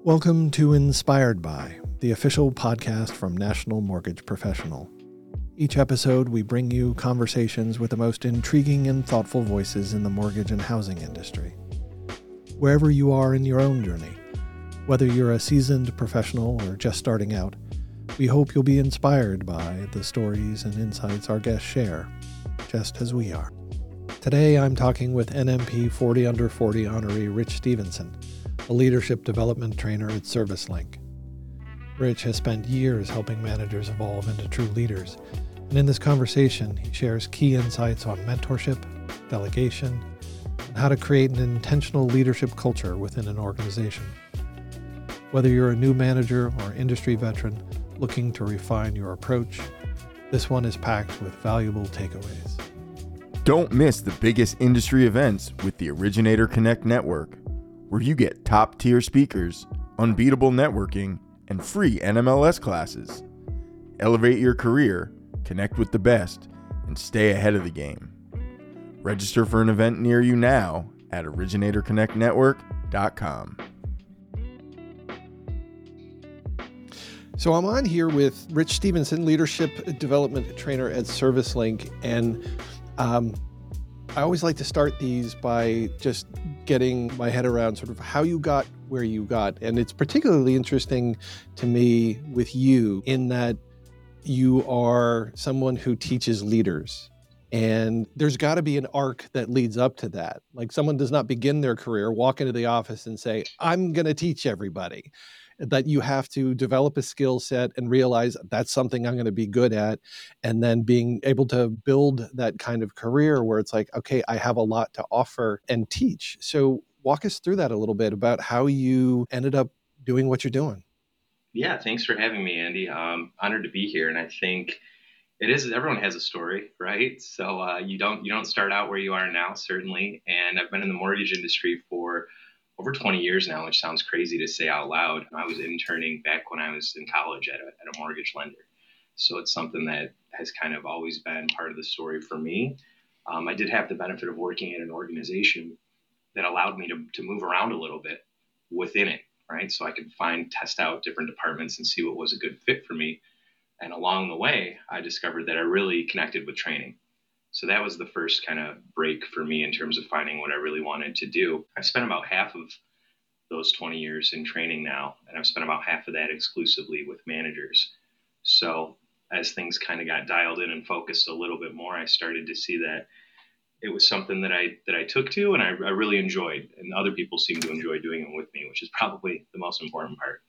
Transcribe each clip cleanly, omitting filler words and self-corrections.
Welcome to Inspired By, the official podcast from National Mortgage Professional. Each episode, we bring you conversations with the most intriguing and thoughtful voices in the mortgage and housing industry. Wherever you are in your own journey, whether you're a seasoned professional or just starting out, we hope you'll be inspired by the stories and insights our guests share, just as we are. Today, I'm talking with NMP 40 Under 40 honoree Rich Stevenson, a leadership development trainer at ServiceLink. Rich has spent years helping managers evolve into true leaders, and in this conversation, he shares key insights on mentorship, delegation, and how to create an intentional leadership culture within an organization. Whether you're a new manager or industry veteran looking to refine your approach, this one is packed with valuable takeaways. Don't miss the biggest industry events with the Originator Connect Network, where you get top-tier speakers, unbeatable networking, and free NMLS classes. Elevate your career, connect with the best, and stay ahead of the game. Register for an event near you now at originatorconnectnetwork.com. So I'm on here with Rich Stevenson, leadership development trainer at ServiceLink, and I always like to start these by just getting my head around sort of how you got where you got. And it's particularly interesting to me with you in that you are someone who teaches leaders. And there's got to be an arc that leads up to that. Like someone does not begin their career, walk into the office and say, I'm going to teach everybody. That you have to develop a skill set and realize that's something I'm going to be good at. And then being able to build that kind of career where it's like, okay, I have a lot to offer and teach. So walk us through that a little bit about how you ended up doing what you're doing. Yeah, thanks for having me, Andy. Honored to be here. And I think it is, everyone has a story, right? So you don't start out where you are now, certainly. And I've been in the mortgage industry for over 20 years now, which sounds crazy to say out loud. I was interning back when I was in college at a mortgage lender. So it's something that has kind of always been part of the story for me. I did have the benefit of working at an organization that allowed me to move around a little bit within it, right? So I could test out different departments and see what was a good fit for me. And along the way, I discovered that I really connected with training. So that was the first kind of break for me in terms of finding what I really wanted to do. I've spent about half of those 20 years in training now, and I've spent about half of that exclusively with managers. So as things kind of got dialed in and focused a little bit more, I started to see that it was something that I took to and I really enjoyed, and other people seemed to enjoy doing it with me, which is probably the most important part.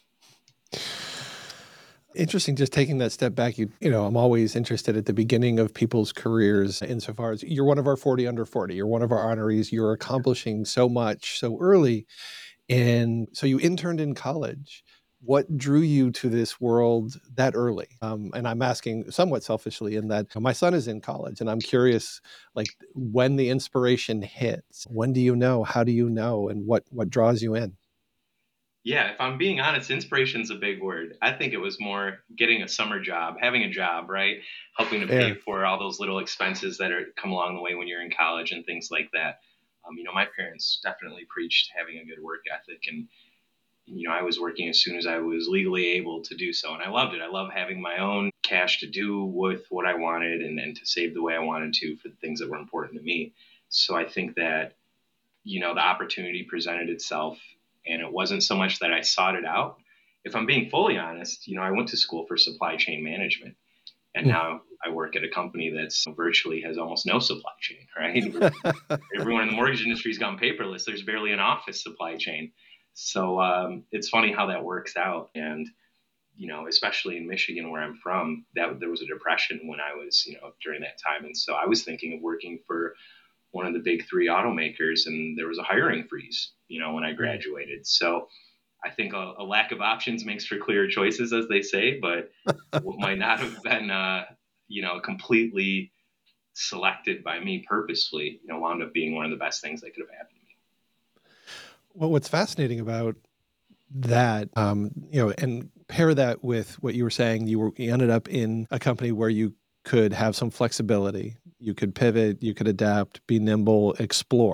Interesting, just taking that step back, you know, I'm always interested at the beginning of people's careers insofar as you're one of our 40 under 40, you're one of our honorees, you're accomplishing so much so early. And so you interned in college. What drew you to this world that early? And I'm asking somewhat selfishly in that my son is in college and I'm curious, like when the inspiration hits, when do you know, how do you know, and what draws you in? Yeah, if I'm being honest, inspiration's a big word. I think it was more getting a summer job, having a job, right? Helping to pay for all those little expenses that come along the way when you're in college and things like that. My parents definitely preached having a good work ethic, and I was working as soon as I was legally able to do so, and I loved it. I love having my own cash to do with what I wanted and to save the way I wanted to for the things that were important to me. So I think that the opportunity presented itself. And it wasn't so much that I sought it out. If I'm being fully honest, I went to school for supply chain management. And now I work at a company that's virtually has almost no supply chain, right? Everyone in the mortgage industry has gone paperless. There's barely an office supply chain. So it's funny how that works out. And, especially in Michigan where I'm from, that there was a depression when I was, during that time. And so I was thinking of working for one of the big three automakers, and there was a hiring freeze, when I graduated. So I think a lack of options makes for clearer choices, as they say, but what might not have been, completely selected by me purposefully, wound up being one of the best things that could have happened to me. Well, what's fascinating about that, and pair that with what you were saying, you ended up in a company where you could have some flexibility. You could pivot, you could adapt, be nimble, explore.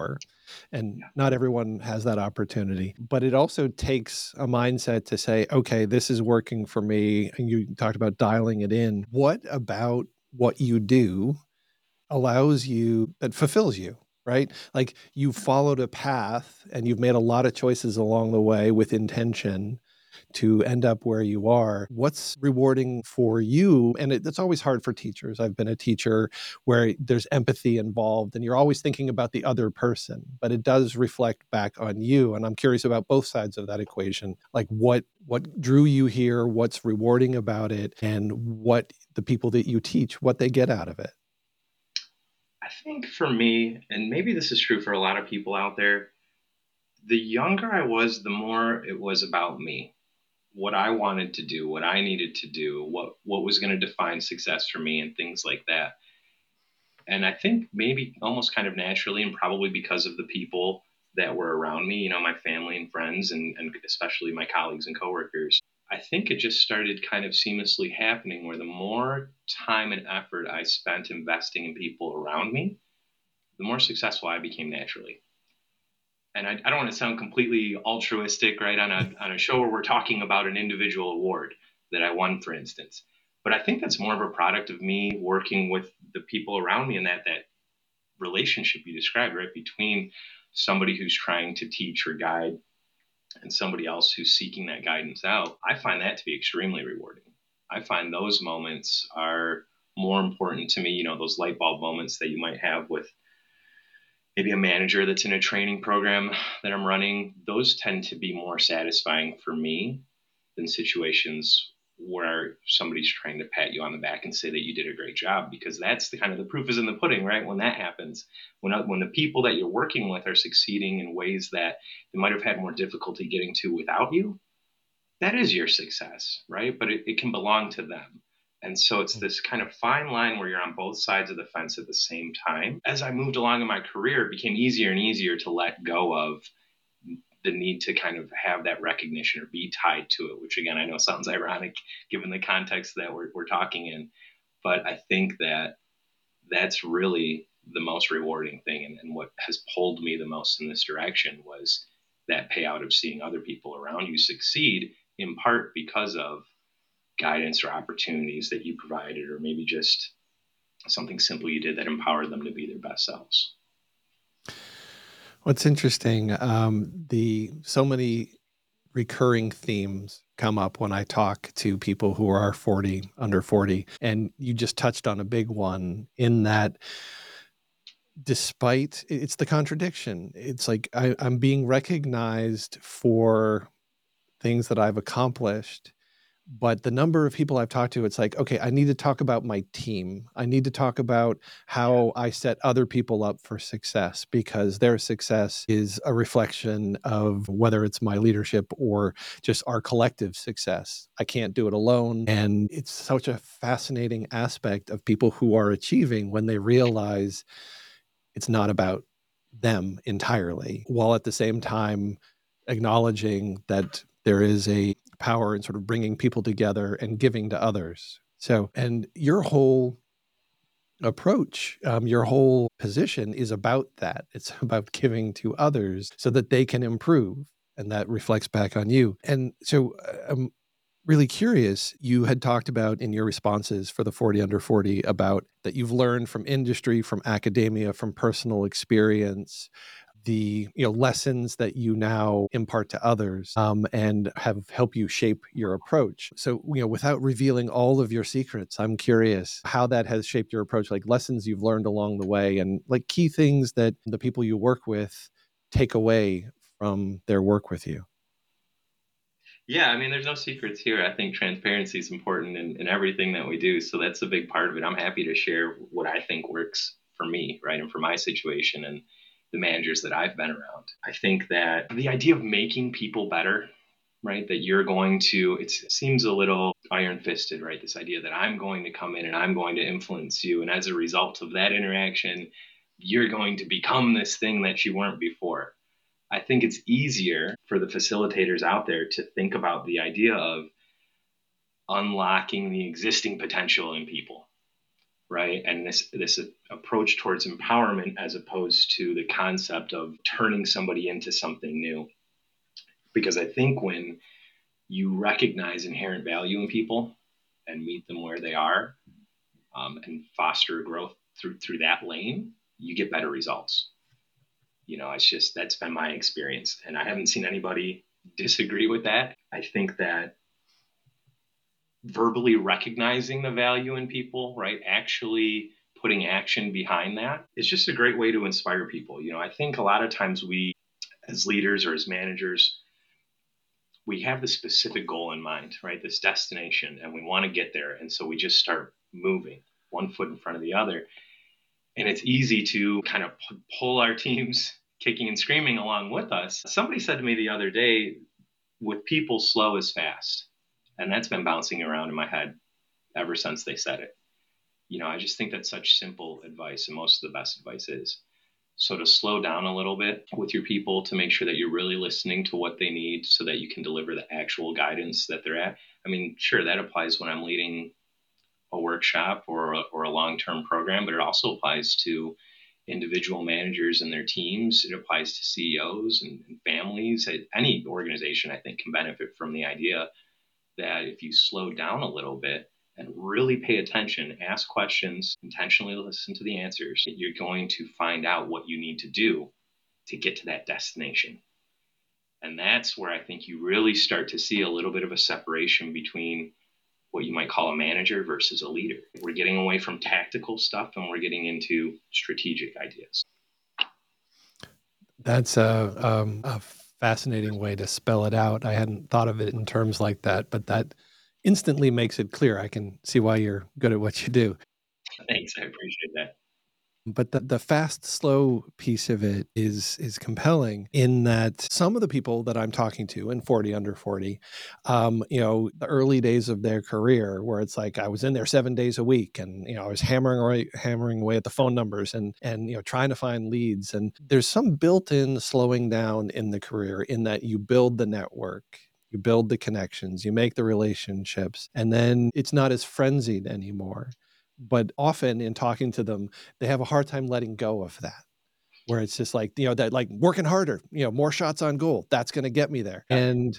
And not everyone has that opportunity. But it also takes a mindset to say, okay, this is working for me. And you talked about dialing it in. What about what you do allows you, that fulfills you, right? Like you've followed a path and you've made a lot of choices along the way with intention to end up where you are. What's rewarding for you? And it's always hard for teachers. I've been a teacher where there's empathy involved and you're always thinking about the other person, but it does reflect back on you. And I'm curious about both sides of that equation. Like what drew you here, what's rewarding about it, and what the people that you teach, what they get out of it. I think for me, and maybe this is true for a lot of people out there, the younger I was, the more it was about me, what I wanted to do, what I needed to do, what was going to define success for me, and things like that. And I think maybe almost kind of naturally, and probably because of the people that were around me, my family and friends, and especially my colleagues and coworkers, I think it just started kind of seamlessly happening where the more time and effort I spent investing in people around me, the more successful I became naturally. And I don't want to sound completely altruistic, right, on a show where we're talking about an individual award that I won, for instance. But I think that's more of a product of me working with the people around me and that relationship you described, right, between somebody who's trying to teach or guide and somebody else who's seeking that guidance out. I find that to be extremely rewarding. I find those moments are more important to me, those light bulb moments that you might have with maybe a manager that's in a training program that I'm running. Those tend to be more satisfying for me than situations where somebody's trying to pat you on the back and say that you did a great job, because that's the kind of the proof is in the pudding, right? When that happens, when the people that you're working with are succeeding in ways that they might have had more difficulty getting to without you, that is your success, right? But it can belong to them. And so it's this kind of fine line where you're on both sides of the fence at the same time. As I moved along in my career, it became easier and easier to let go of the need to kind of have that recognition or be tied to it, which again, I know sounds ironic given the context that we're talking in. But I think that that's really the most rewarding thing. And what has pulled me the most in this direction was that payout of seeing other people around you succeed, in part because of guidance or opportunities that you provided, or maybe just something simple you did that empowered them to be their best selves. What's interesting, so many recurring themes come up when I talk to people who are under 40, and you just touched on a big one in that despite it's the contradiction. It's like I'm being recognized for things that I've accomplished, but the number of people I've talked to, it's like, okay, I need to talk about my team. I need to talk about how I set other people up for success, because their success is a reflection of whether it's my leadership or just our collective success. I can't do it alone. And it's such a fascinating aspect of people who are achieving when they realize it's not about them entirely, while at the same time acknowledging that there is a power in sort of bringing people together and giving to others. So, and your whole approach, your whole position is about that. It's about giving to others so that they can improve, and that reflects back on you. And so I'm really curious, you had talked about in your responses for the 40 under 40 about that you've learned from industry, from academia, from personal experience, the lessons that you now impart to others, and have helped you shape your approach. So, without revealing all of your secrets, I'm curious how that has shaped your approach, like lessons you've learned along the way, and like key things that the people you work with take away from their work with you. Yeah, I mean, there's no secrets here. I think transparency is important in everything that we do. So that's a big part of it. I'm happy to share what I think works for me, right, and for my situation and the managers that I've been around. I think that the idea of making people better, right, that you're going to, it seems a little iron fisted, right? This idea that I'm going to come in and I'm going to influence you. And as a result of that interaction, you're going to become this thing that you weren't before. I think it's easier for the facilitators out there to think about the idea of unlocking the existing potential in people, right? And this approach towards empowerment as opposed to the concept of turning somebody into something new. Because I think when you recognize inherent value in people and meet them where they are, and foster growth through that lane, you get better results. It's just that's been my experience, and I haven't seen anybody disagree with that. I think that verbally recognizing the value in people, right, actually putting action behind that, it's just a great way to inspire people. I think a lot of times we, as leaders or as managers, we have the specific goal in mind, right? This destination, and we want to get there. And so we just start moving one foot in front of the other. And it's easy to kind of pull our teams kicking and screaming along with us. Somebody said to me the other day, with people, slow is fast. And that's been bouncing around in my head ever since they said it. I just think that's such simple advice, and most of the best advice is. So to slow down a little bit with your people, to make sure that you're really listening to what they need so that you can deliver the actual guidance that they're at. I mean, sure, that applies when I'm leading a workshop or a long-term program, but it also applies to individual managers and their teams. It applies to CEOs and families. Any organization, I think, can benefit from the idea that if you slow down a little bit and really pay attention, ask questions, intentionally listen to the answers, you're going to find out what you need to do to get to that destination. And that's where I think you really start to see a little bit of a separation between what you might call a manager versus a leader. We're getting away from tactical stuff and we're getting into strategic ideas. That's a fascinating way to spell it out. I hadn't thought of it in terms like that, but that instantly makes it clear. I can see why you're good at what you do. Thanks. I appreciate that. But the fast, slow piece of it is compelling in that some of the people that I'm talking to in 40 under 40, the early days of their career where it's like I was in there 7 days a week and, I was hammering away at the phone numbers and trying to find leads. And there's some built-in slowing down in the career in that you build the network. You build the connections, you make the relationships, and then it's not as frenzied anymore. But often in talking to them, they have a hard time letting go of that, where it's just like, that like working harder, more shots on goal, that's going to get me there. And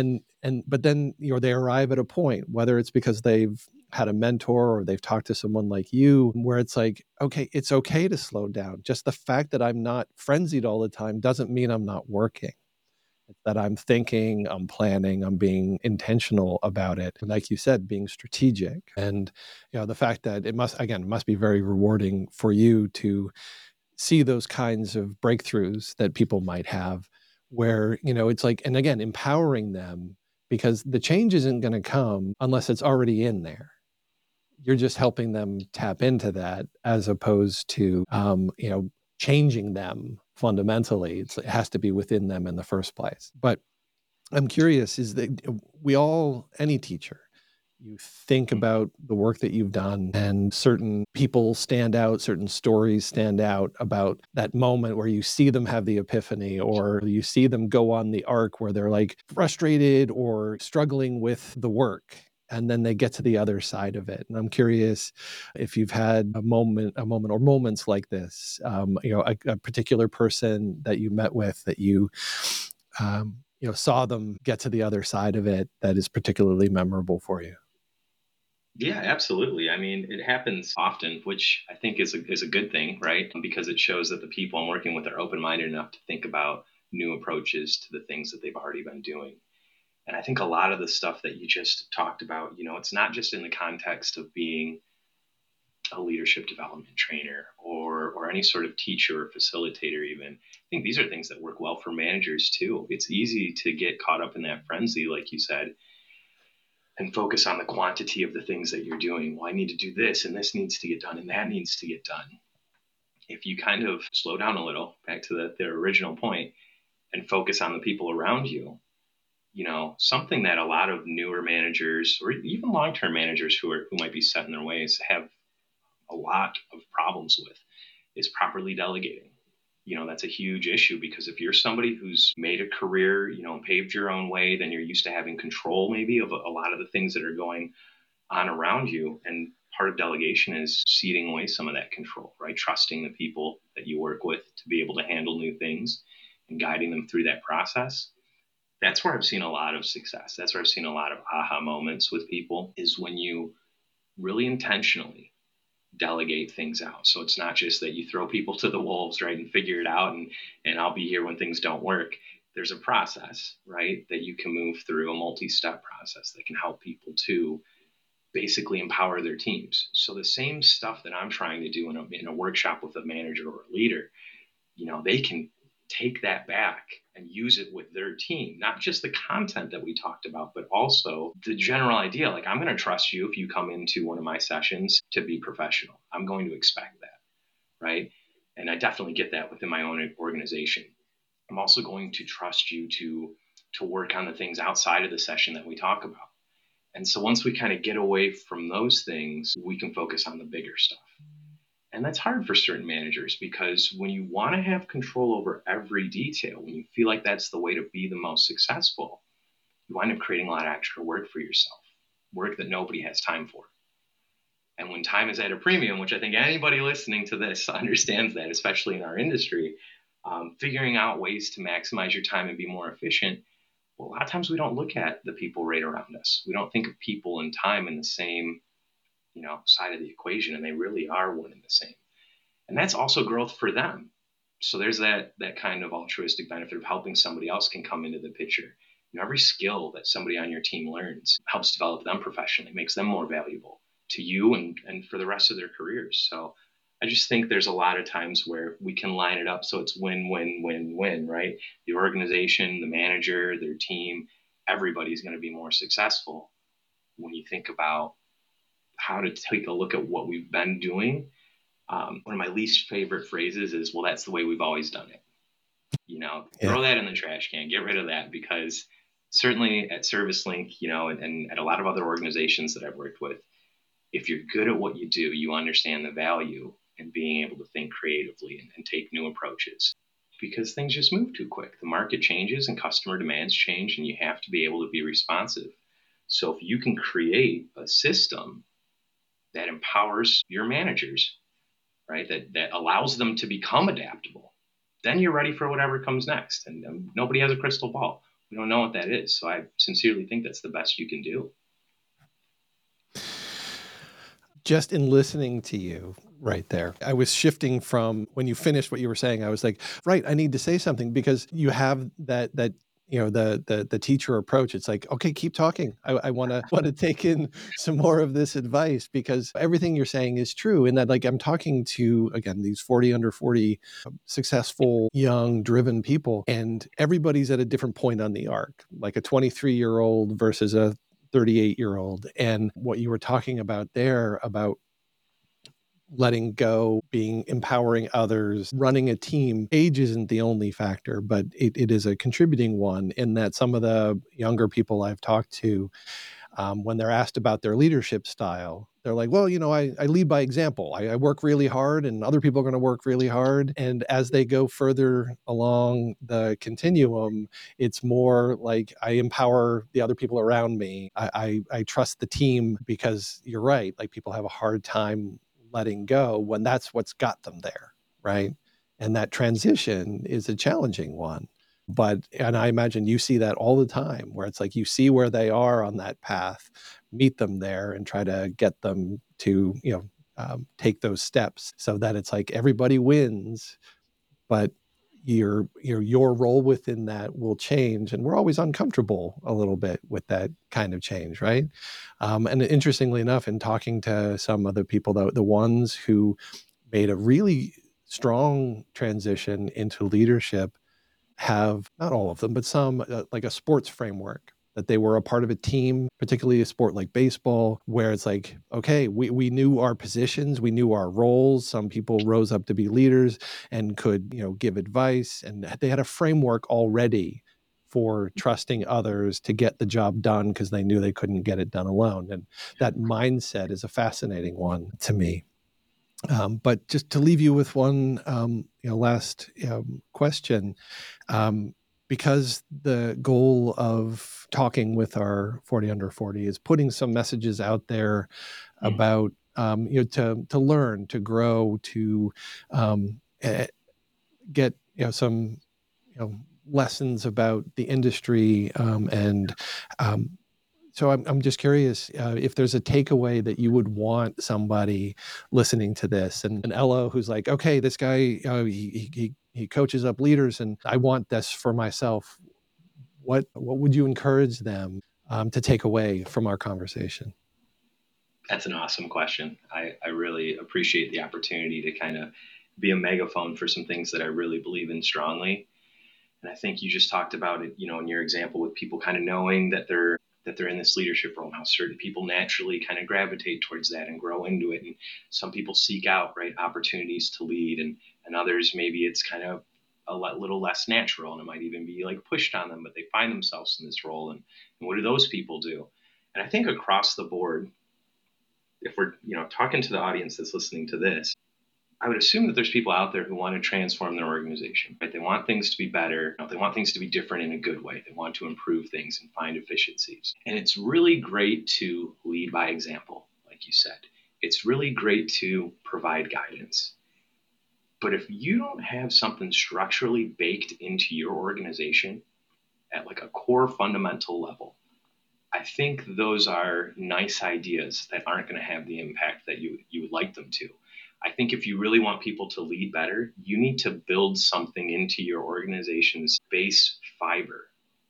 but then, they arrive at a point, whether it's because they've had a mentor or they've talked to someone like you, where it's like, okay, it's okay to slow down. Just the fact that I'm not frenzied all the time doesn't mean I'm not working. That I'm thinking, I'm planning, I'm being intentional about it. And like you said, being strategic. And the fact that it must be very rewarding for you to see those kinds of breakthroughs that people might have where, it's like, and again, empowering them, because the change isn't going to come unless it's already in there. You're just helping them tap into that as opposed to, changing them fundamentally. It has to be within them in the first place. But I'm curious, is that any teacher, you think about the work that you've done and certain people stand out, certain stories stand out about that moment where you see them have the epiphany or you see them go on the arc where they're like frustrated or struggling with the work. And then they get to the other side of it. And I'm curious if you've had a moment or moments like this, a particular person that you met with that you, saw them get to the other side of it that is particularly memorable for you. Yeah, absolutely. I mean, it happens often, which I think is a good thing, right? Because it shows that the people I'm working with are open-minded enough to think about new approaches to the things that they've already been doing. And I think a lot of the stuff that you just talked about, it's not just in the context of being a leadership development trainer or any sort of teacher or facilitator even. I think these are things that work well for managers too. It's easy to get caught up in that frenzy, like you said, and focus on the quantity of the things that you're doing. Well, I need to do this and this needs to get done and that needs to get done. If you kind of slow down a little, back to the original point, and focus on the people around you, something that a lot of newer managers or even long-term managers who might be set in their ways have a lot of problems with is properly delegating. That's a huge issue because if you're somebody who's made a career, and paved your own way, then you're used to having control maybe of a lot of the things that are going on around you. And part of delegation is ceding away some of that control, right? Trusting the people that you work with to be able to handle new things and guiding them through that process. That's where I've seen a lot of success. That's where I've seen a lot of aha moments with people, is when you really intentionally delegate things out. So it's not just that you throw people to the wolves, right, and figure it out and I'll be here when things don't work. There's a process, right, that you can move through, a multi-step process that can help people to basically empower their teams. So the same stuff that I'm trying to do in a workshop with a manager or a leader, they can take that back and use it with their team, not just the content that we talked about, but also the general idea. Like, I'm going to trust you if you come into one of my sessions to be professional. I'm going to expect that, right? And I definitely get that within my own organization. I'm also going to trust you to work on the things outside of the session that we talk about. And so once we kind of get away from those things, we can focus on the bigger stuff. And that's hard for certain managers, because when you want to have control over every detail, when you feel like that's the way to be the most successful, you wind up creating a lot of extra work for yourself, work that nobody has time for. And when time is at a premium, which I think anybody listening to this understands that, especially in our industry, figuring out ways to maximize your time and be more efficient, well, a lot of times we don't look at the people right around us. We don't think of people and time in the same side of the equation, and they really are one and the same. And that's also growth for them. So there's that kind of altruistic benefit of helping somebody else can come into the picture. Every skill that somebody on your team learns helps develop them professionally, makes them more valuable to you and for the rest of their careers. So I just think there's a lot of times where we can line it up so it's win, win, win, win, right? The organization, the manager, their team, everybody's going to be more successful when you think about how to take a look at what we've been doing. One of my least favorite phrases is, well, that's the way we've always done it. Throw that in the trash can, get rid of that, because certainly at ServiceLink, and at a lot of other organizations that I've worked with, if you're good at what you do, you understand the value in being able to think creatively and take new approaches, because things just move too quick. The market changes and customer demands change, and you have to be able to be responsive. So if you can create a system that empowers your managers, right, that allows them to become adaptable, then you're ready for whatever comes next. And nobody has a crystal ball. We don't know what that is. So I sincerely think that's the best you can do. Just in listening to you right there, I was shifting from when you finished what you were saying. I was like, right, I need to say something, because you have that the teacher approach. It's like, okay, keep talking. I want to take in some more of this advice, because everything you're saying is true. And that, like, I'm talking to, again, these 40 under 40 successful, young, driven people, and everybody's at a different point on the arc, like a 23-year-old versus a 38-year-old. And what you were talking about there, about letting go, empowering others, running a team. Age isn't the only factor, but it is a contributing one, in that some of the younger people I've talked to, when they're asked about their leadership style, they're like, well, I lead by example. I work really hard, and other people are going to work really hard. And as they go further along the continuum, it's more like, I empower the other people around me. I trust the team, because you're right. Like, people have a hard time letting go when that's what's got them there, right? And that transition is a challenging one. And I imagine you see that all the time, where it's like, you see where they are on that path, meet them there, and try to get them to, take those steps, so that it's like everybody wins, but your role within that will change. And we're always uncomfortable a little bit with that kind of change, right? And interestingly enough, in talking to some other people, the ones who made a really strong transition into leadership have, not all of them, but some, like a sports framework, that they were a part of a team, particularly a sport like baseball, where it's like, okay, we knew our positions, we knew our roles. Some people rose up to be leaders and could, give advice, and they had a framework already for trusting others to get the job done, because they knew they couldn't get it done alone. And that mindset is a fascinating one to me. But just to leave you with one last question, because the goal of talking with our 40 under 40 is putting some messages out there about to learn, to grow, to get some lessons about the industry, so I'm just curious if there's a takeaway that you would want somebody listening to this, and an LO who's like, okay, this guy he coaches up leaders, and I want this for myself. What would you encourage them to take away from our conversation? That's an awesome question. I really appreciate the opportunity to kind of be a megaphone for some things that I really believe in strongly. And I think you just talked about it, in your example with people kind of knowing that they're in this leadership role, and how certain people naturally kind of gravitate towards that and grow into it. And some people seek out opportunities to lead, and others, maybe it's kind of a little less natural, and it might even be like pushed on them, but they find themselves in this role. And what do those people do? And I think across the board, if we're talking to the audience that's listening to this, I would assume that there's people out there who want to transform their organization, right? They want things to be better. They want things to be different in a good way. They want to improve things and find efficiencies. And it's really great to lead by example, like you said. It's really great to provide guidance. But if you don't have something structurally baked into your organization at like a core fundamental level, I think those are nice ideas that aren't going to have the impact that you would like them to. I think if you really want people to lead better, you need to build something into your organization's base fiber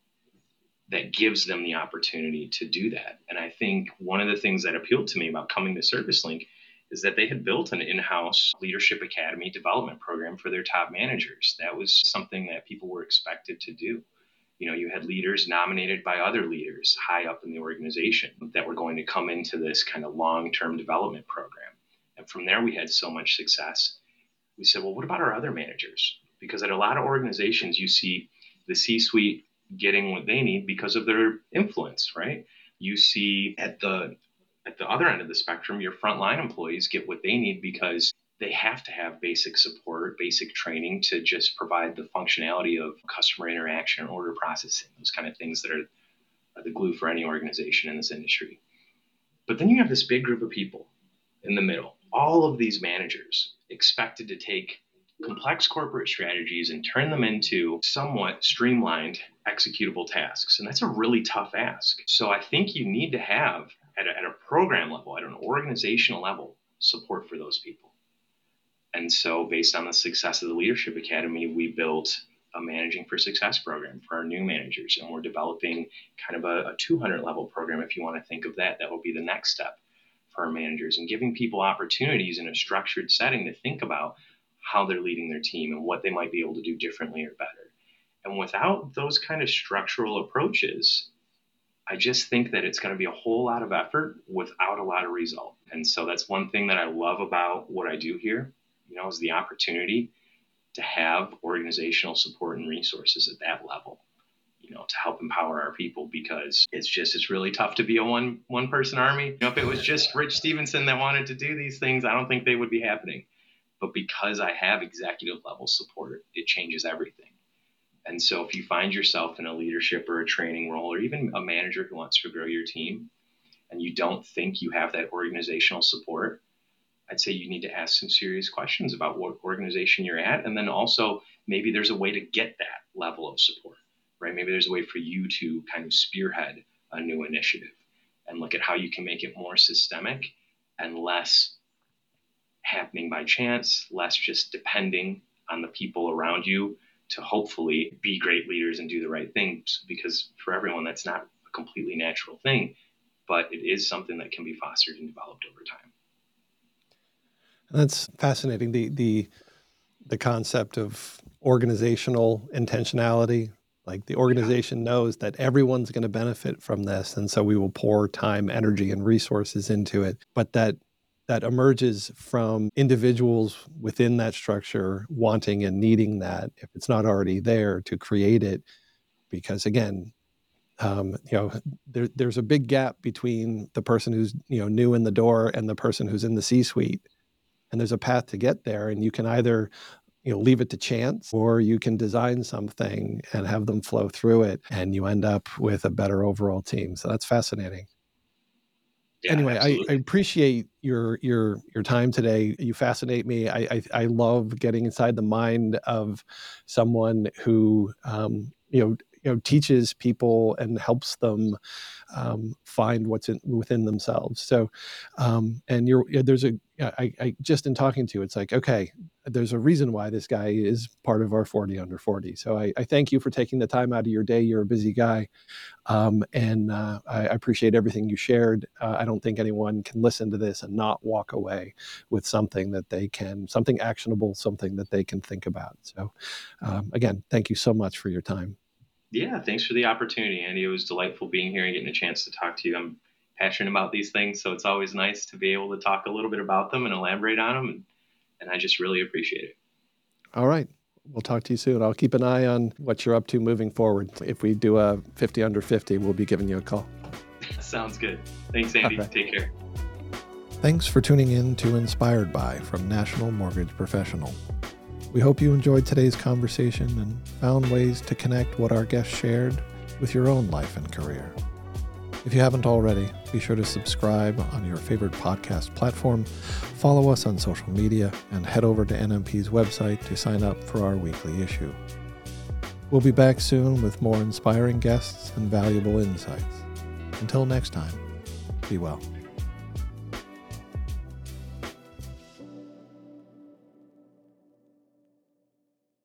that gives them the opportunity to do that. And I think one of the things that appealed to me about coming to ServiceLink is that they had built an in-house leadership academy development program for their top managers. That was something that people were expected to do. You had leaders nominated by other leaders high up in the organization that were going to come into this kind of long-term development program. And from there, we had so much success. We said, well, what about our other managers? Because at a lot of organizations, you see the C-suite getting what they need because of their influence, right? You see at the other end of the spectrum, your frontline employees get what they need because they have to have basic support, basic training to just provide the functionality of customer interaction, order processing, those kind of things that are the glue for any organization in this industry. But then you have this big group of people in the middle, all of these managers expected to take complex corporate strategies and turn them into somewhat streamlined executable tasks. And that's a really tough ask. So I think you need to have at a program level, at an organizational level, support for those people. And so based on the success of the Leadership Academy, we built a Managing for Success program for our new managers. And we're developing kind of a 200 level program, if you want to think of that. That will be the next step for our managers, and giving people opportunities in a structured setting to think about how they're leading their team and what they might be able to do differently or better. And without those kind of structural approaches, I just think that it's going to be a whole lot of effort without a lot of result. And so that's one thing that I love about what I do here, is the opportunity to have organizational support and resources at that level, to help empower our people, because it's really tough to be a one person army. If it was just Rich Stevenson that wanted to do these things, I don't think they would be happening. But because I have executive level support, it changes everything. And so if you find yourself in a leadership or a training role, or even a manager who wants to grow your team, and you don't think you have that organizational support, I'd say you need to ask some serious questions about what organization you're at. And then also maybe there's a way to get that level of support, right? Maybe there's a way for you to kind of spearhead a new initiative and look at how you can make it more systemic and less happening by chance, less just depending on the people around you to hopefully be great leaders and do the right things. Because for everyone, that's not a completely natural thing, but it is something that can be fostered and developed over time. That's fascinating. The concept of organizational intentionality, like the organization knows that everyone's going to benefit from this, and so we will pour time, energy, and resources into it. But that emerges from individuals within that structure wanting and needing that, if it's not already there, to create it. Because again, there's a big gap between the person who's new in the door and the person who's in the C-suite. And there's a path to get there, and you can either leave it to chance, or you can design something and have them flow through it, and you end up with a better overall team. So that's fascinating. Yeah, anyway, I absolutely. appreciate your time today. You fascinate me. I love getting inside the mind of someone who teaches people and helps them find what's within themselves. So, and there's a I just in talking to you, it's like, okay, there's a reason why this guy is part of our 40 under 40. So I thank you for taking the time out of your day. You're a busy guy. And I appreciate everything you shared. I don't think anyone can listen to this and not walk away with something something actionable, something that they can think about. So, again, thank you so much for your time. Yeah, thanks for the opportunity, Andy. It was delightful being here and getting a chance to talk to you. I'm passionate about these things, so it's always nice to be able to talk a little bit about them and elaborate on them, and I just really appreciate it. All right. We'll talk to you soon. I'll keep an eye on what you're up to moving forward. If we do a 50 under 50, we'll be giving you a call. Sounds good. Thanks, Andy. Okay. Take care. Thanks for tuning in to Inspired By from National Mortgage Professional. We hope you enjoyed today's conversation and found ways to connect what our guests shared with your own life and career. If you haven't already, be sure to subscribe on your favorite podcast platform, follow us on social media, and head over to NMP's website to sign up for our weekly issue. We'll be back soon with more inspiring guests and valuable insights. Until next time, be well.